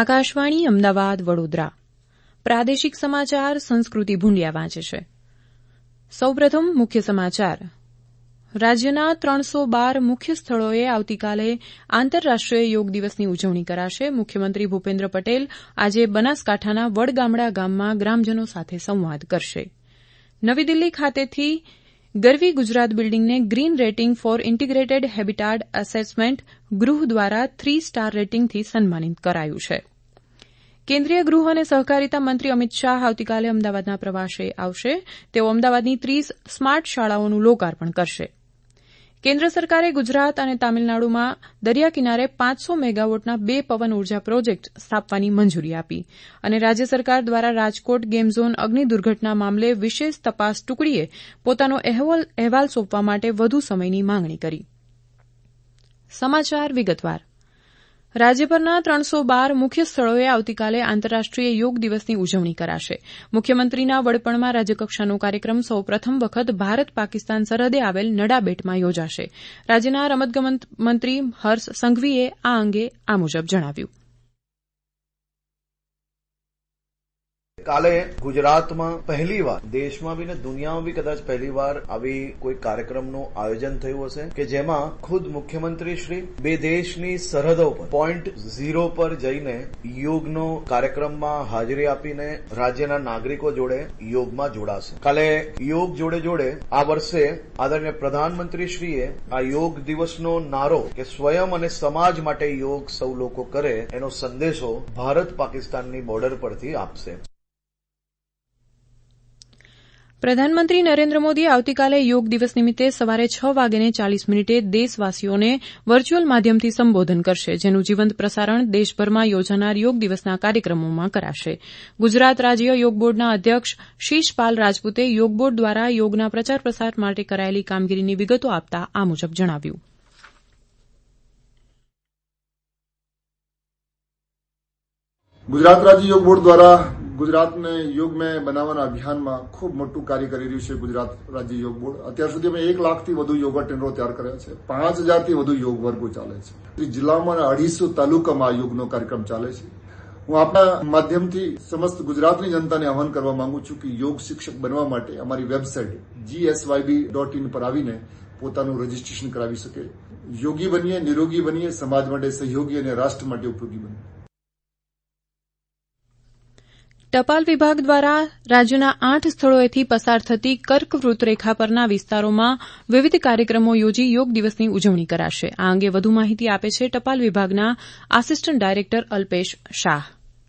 આકાશવાણી અમદાવાદ વડોદરા પ્રાદેશિક સમાચાર સંસ્કૃતિ ભુંડિયા વાંચે છે. સૌપ્રથમ મુખ્ય સમાચાર. રાજ્યના 312 મુખ્ય સ્થળોએ આવતીકાલે આંતરરાષ્ટ્રીય યોગ દિવસની ઉજવણી કરાશે. મુખ્યમંત્રી ભૂપેન્દ્ર પટેલ આજે બનાસકાંઠાના વડગામડા ગામમાં ગ્રામજનો સાથે સંવાદ કરશે. નવી દિલ્હી ખાતેથી ગરવી ગુજરાત બિલ્ડિંગને green rating for integrated habitat assessment ગૃહ દ્વારા 3 સ્ટાર રેટિંગથી સન્માનિત કરાયું છે. કેન્દ્રીય ગૃહ અને સહકારિતા મંત્રી અમિત શાહ આવતીકાલે અમદાવાદના પ્રવાસે આવશે. તેઓ અમદાવાદની 30 સ્માર્ટ શાળાઓનું લોકાર્પણ કરશે. કેન્દ્ર સરકારે ગુજરાત અને તામિલનાડુમાં દરિયા કિનારે 500 મેગાવોટના 2 પવન ઉર્જા પ્રોજેક્ટ સ્થાપવાની મંજૂરી આપી અને રાજ્ય સરકાર દ્વારા રાજકોટ ગેમ ઝોન અગ્નિ દુર્ઘટના મામલે વિશેષ તપાસ ટુકડીએ પોતાનો અહેવાલ સોંપવા માટે વધુ સમયની માંગણી કરી. સમાચાર વિગતવાર. રાજ્યભરના 312 મુખ્ય સ્થળોએ આવતીકાલે આંતરરાષ્ટ્રીય યોગ દિવસની ઉજવણી કરાશે. મુખ્યમંત્રીના વડપણમાં રાજ્યકક્ષાનો કાર્યક્રમ સૌ પ્રથમ વખત ભારત પાકિસ્તાન સરહદે આવેલ નડાબેટમાં યોજાશે. રાજ્યના રમતગમત મંત્રી હર્ષ સંઘવીએ આ અંગે આ મુજબ જણાવ્યું. કાલે ગુજરાતમાં પહેલીવાર, દેશમાં બી ને દુનિયામાં બી કદાચ પહેલીવાર આવી કોઈ કાર્યક્રમનું આયોજન થયું હશે કે જેમાં ખુદ મુખ્યમંત્રી શ્રી બે દેશની સરહદો પર પોઈન્ટ 0 પર જઈને યોગનો કાર્યક્રમમાં હાજરી આપીને રાજ્યના નાગરિકો જોડે યોગમાં જોડાશે. કાલે યોગ જોડે જોડે આ વર્ષે આદરણીય પ્રધાનમંત્રીશ્રીએ આ યોગ દિવસનો નારો કે સ્વયં અને સમાજ માટે યોગ સૌ લોકો કરે એનો સંદેશો ભારત પાકિસ્તાનની બોર્ડર પરથી આપશે. પ્રધાનમંત્રી નરેન્દ્ર મોદી આવતીકાલે યોગ દિવસ નિમિત્તે સવારે 6:40 દેશવાસીઓને વર્ચ્યુઅલ માધ્યમથી સંબોધન કરશે, જેનું જીવંત પ્રસારણ દેશભરમાં યોજાનાર યોગ દિવસના કાર્યક્રમોમાં કરાશે. ગુજરાત રાજ્ય યોગ બોર્ડના અધ્યક્ષ શીશપાલ રાજપૂતે યોગ બોર્ડ દ્વારા યોગના પ્રચાર પ્રસાર માટે કરાયેલી કામગીરીની વિગતો આપતા આ મુજબ જણાવ્યું. ગુજરાત રાજ્ય યોગ બોર્ડ દ્વારા ગુજરાતને યોગ में બનાવવાના અભિયાનમાં ખૂબ મોટું કાર્ય કરી રહ્યું છે. ગુજરાત રાજ્ય યોગ બોર્ડ અત્યાર સુધી અમે 1 લાખથી વધુ યોગા ટ્રેનરો તૈયાર કર્યા છે. 5000થી વધુ યોગ વર્ગો ચાલે છે. જિલ્લામાં 250 તાલુકામાં યોગનો કાર્યક્રમ ચાલે છે. હું આપના માધ્યમથી સમસ્ત ગુજરાતની જનતાને આહ્વાન કરવા માંગુ છું કે યોગ શિક્ષક બનવા માટે અમારી વેબસાઇટ gsyb.in પર આવીને પોતાનું રજીસ્ટ્રેશન કરાવી શકે. યોગી બનીએ, નિરોગી બનીએ, સમાજ માટે સહયોગી અને રાષ્ટ્ર માટે ઉપયોગી બનીએ. ટપાલ વિભાગ દ્વારા રાજ્યના 8 સ્થળોએથી પસાર થતી કર્કવૃત રેખા પરના વિસ્તારોમાં વિવિધ કાર્યક્રમો યોજી યોગ દિવસની ઉજવણી કરાશે. આ અંગે વધુ માહિતી આપે છે ટપાલ વિભાગના આસિસ્ટન્ટ ડાયરેક્ટર અલ્પેશ શાહ.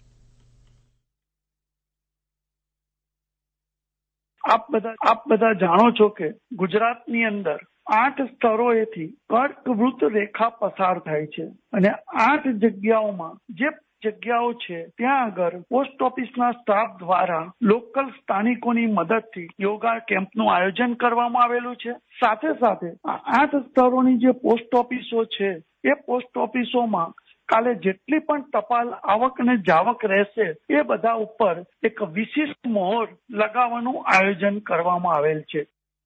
આપ બધા જાણો છો કે ગુજરાતની અંદર 8 સ્થળોએથી કર્કવૃત રેખા પસાર થાય છે અને 8 જગ્યાઓમાં જે જગ્યાઓ છે ત્યાં આગળ પોસ્ટ ઓફિસના સ્ટાફ દ્વારા લોકલ સ્થાનિકોની મદદથી યોગા કેમ્પનું આયોજન કરવામાં આવેલું છે. સાથે સાથે આ 8 સ્થળોની જે પોસ્ટ ઓફિસો છે એ પોસ્ટ ઓફિસોમાં કાલે જેટલી પણ ટપાલ આવક અને જાવક રહેશે એ બધા ઉપર એક વિશિષ્ટ મહોર લગાવવાનું આયોજન કરવામાં આવેલ છે.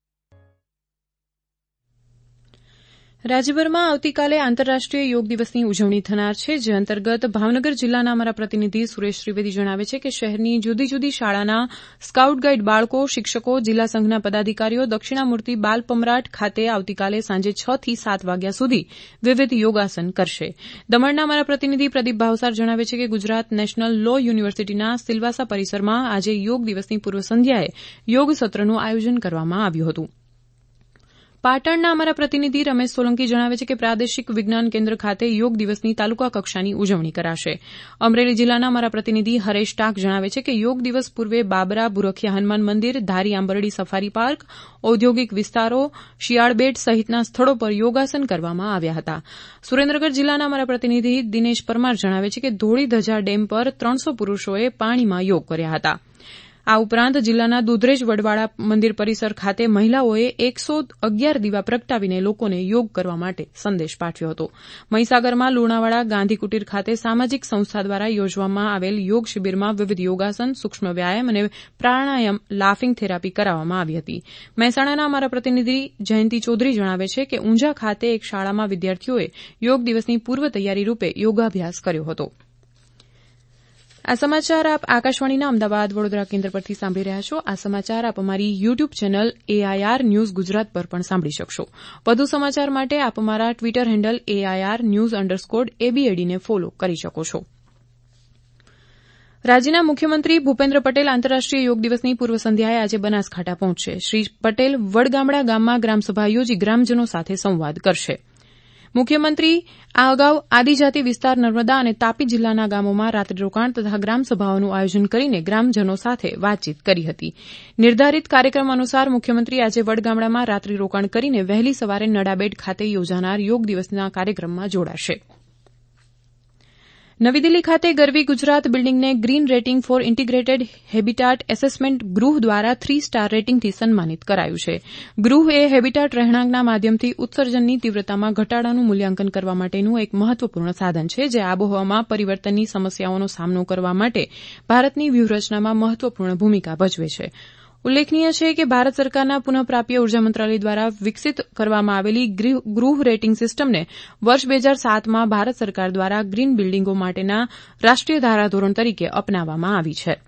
રાજ્યભરમાં આવતીકાલે આંતરરાષ્ટ્રીય યોગ દિવસની ઉજવણી થનાર છે, જે અંતર્ગત ભાવનગર જિલ્લાના અમારા પ્રતિનિધિ સુરેશ ત્રિવેદી જણાવે છે કે શહેરની જુદી જુદી શાળાના સ્કાઉટ ગાઇડ બાળકો, શિક્ષકો, જિલ્લા સંઘના પદાધિકારીઓ દક્ષિણામૂર્તિ બાલ પમરાટ ખાતે આવતીકાલે સાંજે 6 થી 7 વાગ્યા સુધી વિવિધ યોગાસન કરશે. દમણના અમારા પ્રતિનિધિ પ્રદીપ ભાવસાર જણાવે છે કે ગુજરાત નેશનલ લો યુનિવર્સિટીના સિલવાસા પરિસરમાં આજે યોગ દિવસની પૂર્વ સંધ્યાએ યોગ સત્રનું આયોજન કરવામાં આવ્યું હતું. પાટણના અમારા પ્રતિનિધિ રમેશ સોલંકી જણાવે છે કે પ્રાદેશિક વિજ્ઞાન કેન્દ્ર ખાતે યોગ દિવસની તાલુકા કક્ષાની ઉજવણી કરાશે. અમરેલી જિલ્લાના અમારા પ્રતિનિધિ હરેશ ટાંક જણાવે છે કે યોગ દિવસ પૂર્વે બાબરા, બુરખિયા હનુમાન મંદિર, ધારી આંબરડી સફારી પાર્ક, ઔદ્યોગિક વિસ્તારો, શિયાળબેટ સહિતના સ્થળો પર યોગાસન કરવામાં આવ્યા હતા. સુરેન્દ્રનગર જિલ્લાના અમારા પ્રતિનિધિ દિનેશ પરમાર જણાવે છે કે ધોળી ધજા ડેમ પર 300 પુરૂષોએ પાણીમાં યોગ કર્યા હતા. આ ઉપરાંત જિલ્લાના દુધરેજ વડવાળા મંદિર પરિસર ખાતે મહિલાઓએ 111 દીવા પ્રગટાવીને લોકોને યોગ કરવા માટે સંદેશ પાઠવ્યો હતો. મહીસાગરમાં લુણાવાડા ગાંધી કુટીર ખાતે સામાજિક સંસ્થા દ્વારા યોજવામાં આવેલ યોગ શિબિરમાં વિવિધ યોગાસન, સૂક્ષ્મ વ્યાયામ અને પ્રાણાયામ લાફિંગ થેરાપી કરાવવામાં આવી હતી. મહેસાણાના અમારા પ્રતિનિધિ જયંતિ ચૌધરી જણાવે છે કે ઊંઝા ખાતે એક શાળામાં વિદ્યાર્થીઓએ યોગ દિવસની પૂર્વ તૈયારી રૂપે યોગાભ્યાસ કર્યો હતો. આ સમાચાર આપ આકાશવાણીના અમદાવાદ વડોદરા કેન્દ્ર પરથી સાંભળી રહ્યા છો. આ સમાચાર આપ અમારી YouTube channel AIR news Gujarat પર પણ સાંભળી શકશો. વધુ સમાચાર માટે આપ અમારા ટ્વિટર હેન્ડલ AIR_ABAD ને ફોલો કરી શકો છો. રાજ્યના મુખ્યમંત્રી ભૂપેન્દ્ર પટેલ આંતરરાષ્ટ્રીય યોગ દિવસની પૂર્વ સંધ્યાએ આજે બનાસકાંઠા પહોંચશે. શ્રી પટેલ વડગામડા ગામમાં ગ્રામસભા યોજી ગ્રામજનો સાથે સંવાદ કરશે. મુખ્યમંત્રી આ અગાઉ આદિજાતિ વિસ્તાર નર્મદા અને તાપી જિલ્લાના ગામોમાં રાત્રિ રોકાણ તથા ગ્રામસભાઓનું આયોજન કરીને ગ્રામજનો સાથે વાતચીત કરી હતી. નિર્ધારિત કાર્યક્રમ અનુસાર મુખ્યમંત્રી આજે વડગામડામાં રાત્રિ રોકાણ કરીને વહેલી સવારે નડાબેટ ખાતે યોજાનાર યોગ દિવસના કાર્યક્રમમાં જોડાશે. નવી દિલ્હી ખાતે ગરવી ગુજરાત બિલ્ડિંગને green rating for integrated habitat assessment ગૃહ દ્વારા 3 સ્ટાર રેટિંગથી સન્માનિત કરાયું છે. ગૃહ એ હેબિટાટ રહેણાંકના માધ્યમથી ઉત્સર્જનની તીવ્રતામાં ઘટાડાનું મૂલ્યાંકન કરવા માટેનું એક મહત્વપૂર્ણ સાધન છે, જે આબોહવામાં પરિવર્તનની સમસ્યાઓનો સામનો કરવા માટે ભારતની વ્યૂહરચનામાં મહત્વપૂર્ણ ભૂમિકા ભજવે છે. ઉલ્લેખનીય છે કે ભારત સરકારના પુનઃપ્રાપ્ય ઉર્જા મંત્રાલય દ્વારા વિકસિત કરવામાં આવેલી ગૃહ રેટિંગ સિસ્ટમને વર્ષ 2007માં ભારત સરકાર દ્વારા ગ્રીન બિલ્ડિંગો માટેના રાષ્ટ્રીય ધારાધોરણ તરીકે અપનાવવામાં આવી છે.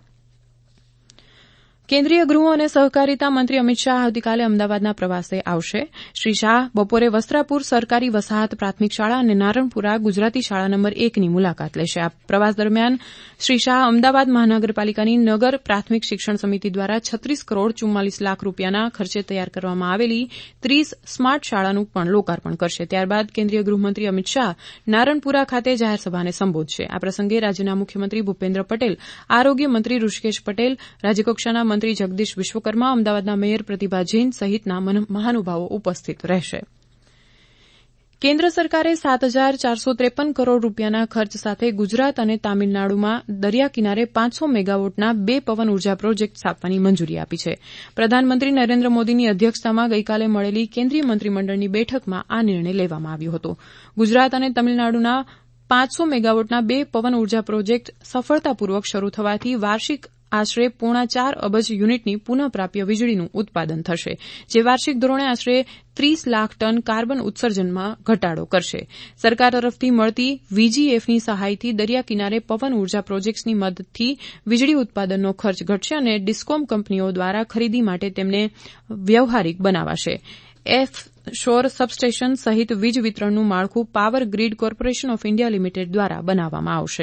કેન્દ્રીય ગૃહ અને સહકારિતા મંત્રી અમિત શાહ આવતીકાલે અમદાવાદના પ્રવાસે આવશે. શ્રી શાહ બપોરે વસ્ત્રાપુર સરકારી વસાહત પ્રાથમિક શાળા અને નારણપુરા ગુજરાતી શાળા નંબર 1ની મુલાકાત લેશે. આ પ્રવાસ દરમિયાન શ્રી શાહ અમદાવાદ મહાનગરપાલિકાની નગર પ્રાથમિક શિક્ષણ સમિતિ દ્વારા 36 કરોડ 44 લાખ રૂપિયાના ખર્ચે તૈયાર કરવામાં આવેલી 30 સ્માર્ટ શાળાનું પણ લોકાર્પણ કરશે. ત્યારબાદ કેન્દ્રીય ગૃહમંત્રી અમિત શાહ નારણપુરા ખાતે જાહેરસભાને સંબોધશે. આ પ્રસંગે રાજ્યના મુખ્યમંત્રી ભૂપેન્દ્ર પટેલ, આરોગ્ય મંત્રી ઋષિકેશ પટેલ, રાજ્યકક્ષાના મંત્રી જગદીશ વિશ્વકર્મા, અમદાવાદના મેયર પ્રતિભા જૈન સહિતના મહાનુભાવો ઉપસ્થિત રહેશે. કેન્દ્ર સરકારે 7,453 કરોડ રૂપિયાના ખર્ચ સાથે ગુજરાત અને તામિલનાડુમાં દરિયા કિનારે 500 મેગાવોટના 2 પવન ઉર્જા પ્રોજેક્ટ સ્થાપવાની મંજૂરી આપી છે. પ્રધાનમંત્રી નરેન્દ્ર મોદીની અધ્યક્ષતામાં ગઈકાલે મળેલી કેન્દ્રીય મંત્રીમંડળની બેઠકમાં આ નિર્ણય લેવામાં આવ્યો હતો. ગુજરાત અને તમિલનાડુના 500 મેગાવોટના 2 પવન ઉર્જા પ્રોજેક્ટ સફળતાપૂર્વક શરૂ થવાથી વાર્ષિક આશરે 4.5 અબજ યુનિટની પુનઃપ્રાપ્ય વીજળીનું ઉત્પાદન થશે, જે વાર્ષિક ધોરણે આશરે 30 લાખ ટન કાર્બન ઉત્સર્જનમાં ઘટાડો કરશે. સરકાર તરફથી મળતી VGFની સહાયથી દરિયા કિનારે પવન ઉર્જા પ્રોજેક્ટ્સની મદદથી વીજળી ઉત્પાદનનો ખર્ચ ઘટશે અને ડિસ્કોમ કંપનીઓ દ્વારા ખરીદી માટે તેમને વ્યવહારિક બનાવાશે. શોર સબસ્ટેશન સહિત વીજ વિતરણનું માળખું power grid corporation of India limited દ્વારા બનાવવામાં આવશે.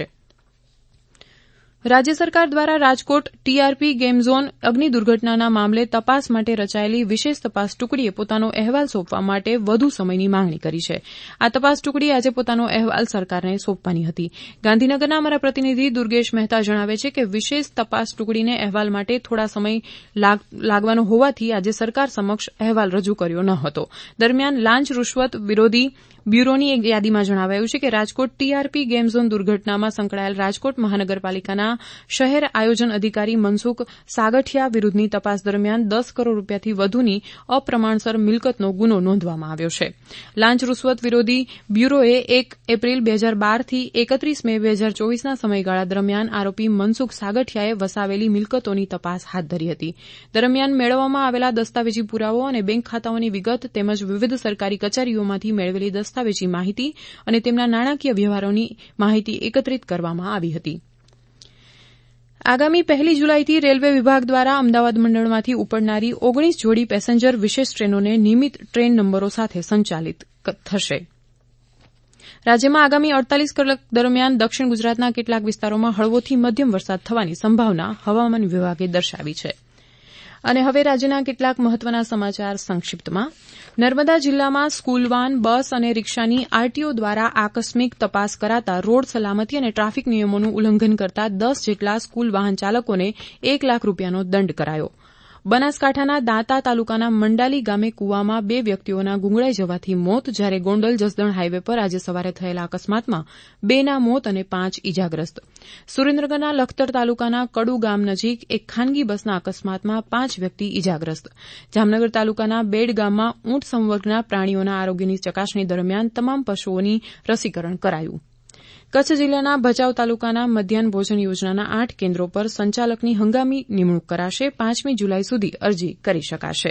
રાજ્ય સરકાર દ્વારા રાજકોટ TRP ગેમ ઝોન અગ્નિ દુર્ઘટનાના મામલે તપાસ માટે રચાયેલી વિશેષ તપાસ ટુકડીએ પોતાનો અહેવાલ સોંપવા માટે વધુ સમયની માંગણી કરી છે. આ તપાસ ટુકડી આજે પોતાનો અહેવાલ સરકારને સોંપવાની હતી. ગાંધીનગરના અમારા પ્રતિનિધિ દુર્ગેશ મહેતા જણાવે છે કે વિશેષ તપાસ ટુકડીને અહેવાલ માટે થોડા સમય લાગવાનો હોવાથી આજે સરકાર સમક્ષ અહેવાલ રજૂ કર્યો ન હતો. દરમિયાન લાંચ રૂશ્વત વિરોધી બ્યુરોની એક યાદીમાં જણાવાયું છે કે રાજકોટ TRP ગેમ ઝોન દુર્ઘટનામાં સંકળાયેલ રાજકોટ મહાનગરપાલિકાના શહેર આયોજન અધિકારી મનસુખ સાગઠિયા વિરુદ્ધની તપાસ દરમિયાન 10 કરોડ રૂપિયાથી વધુની અપ્રમાણસર મિલકતનો ગુનો નોંધવામાં આવ્યો છે. લાંચ રૂશ્વત વિરોધી બ્યુરોએ 1 એપ્રિલ 2012થી 31 મે 2024ના સમયગાળા દરમિયાન આરોપી મનસુખ સાગઠિયાએ વસાવેલી મિલકતોની તપાસ હાથ ધરી હતી. દરમિયાન મેળવવામાં આવેલા દસ્તાવેજી પુરાવો અને બેંક ખાતાઓની વિગત તેમજ વિવિધ સરકારી કચેરીઓમાંથી મેળવેલી દસ્તાવેજી માહિતી અને તેમના નાણાકીય વ્યવહારોની માહિતી એકત્રિત કરવામાં આવી હતી. આગામી 1 જુલાઈથી રેલવે વિભાગ દ્વારા અમદાવાદ મંડળમાંથી ઉપડનારી 19 જોડી પેસેન્જર વિશેષ ટ્રેનોને નિયમિત ટ્રેન નંબરો સાથે સંચાલિત થશે. રાજ્યમાં આગામી 48 કલાક દરમિયાન દક્ષિણ ગુજરાતના કેટલાક વિસ્તારોમાં હળવોથી મધ્યમ વરસાદ થવાની સંભાવના હવામાન વિભાગે દર્શાવી છે. અને હવે રાજ્યના કેટલાક મહત્વના સમાચાર સંક્ષિપ્તમાં. નર્મદા જિલ્લામાં સ્કૂલ વાન, બસ અને રિક્ષાની RTO દ્વારા આકસ્મિક તપાસ કરાતા રોડ સલામતી અને ટ્રાફિક નિયમોનું ઉલ્લંઘન કરતા 10 જેટલા સ્કૂલ વાહન ચાલકોને 1 લાખ રૂપિયાનો દંડ કરાયો. બનાસકાંઠાના દાંતા તાલુકાના મંડાલી ગામે કૂવામાં 2 વ્યક્તિઓના ગુંગળાઈ જવાથી મોત, જ્યારે ગોંડલ જસદણ હાઈવે પર આજે સવારે થયેલા અકસ્માતમાં 2ના મોત અને 5 ઇજાગ્રસ્ત. સુરેન્દ્રનગરના લખતર તાલુકાના કડુ ગામ નજીક એક ખાનગી બસના અકસ્માતમાં 5 વ્યક્તિ ઇજાગ્રસ્ત. જામનગર તાલુકાના બેડ ગામમાં ઊંટ સંવર્ગના પ્રાણીઓના આરોગ્યની ચકાસણી દરમિયાન તમામ પશુઓની રસીકરણ કરાયું. કચ્છ જિલ્લાના ભચાઉ તાલુકાના મધ્યાહન ભોજન યોજનાના 8 કેન્દ્રો પર સંચાલકની હંગામી નિમણૂક કરાશે. 5મી જુલાઈ સુધી અરજી કરી શકાશે.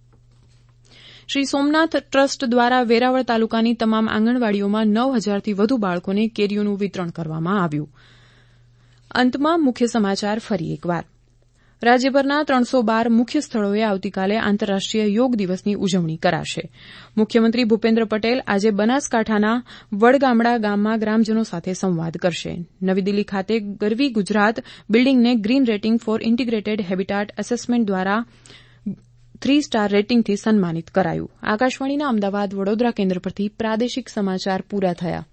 શ્રી સોમનાથ ટ્રસ્ટ દ્વારા વેરાવળ તાલુકાની તમામ આંગણવાડીઓમાં 9,000થી વધુ બાળકોને કેરીઓનું વિતરણ કરવામાં આવ્યું. અંતમાં મુખ્ય સમાચાર ફરી એકવાર. રાજ્યભરના 312 મુખ્ય સ્થળોએ આવતીકાલે આંતરરાષ્ટ્રીય યોગ દિવસની ઉજવણી કરાશે. મુખ્યમંત્રી ભૂપેન્દ્ર પટેલ આજે બનાસકાંઠાના વડગામડા ગામમાં ગ્રામજનો સાથે સંવાદ કરશે. નવી દિલ્હી ખાતે ગરવી ગુજરાત બિલ્ડિંગને green rating for integrated habitat assessment દ્વારા 3 સ્ટાર રેટિંગથી સન્માનિત કરાયું. આકાશવાણીના અમદાવાદ વડોદરા કેન્દ્ર પરથી પ્રાદેશિક સમાચાર પૂરા થયા.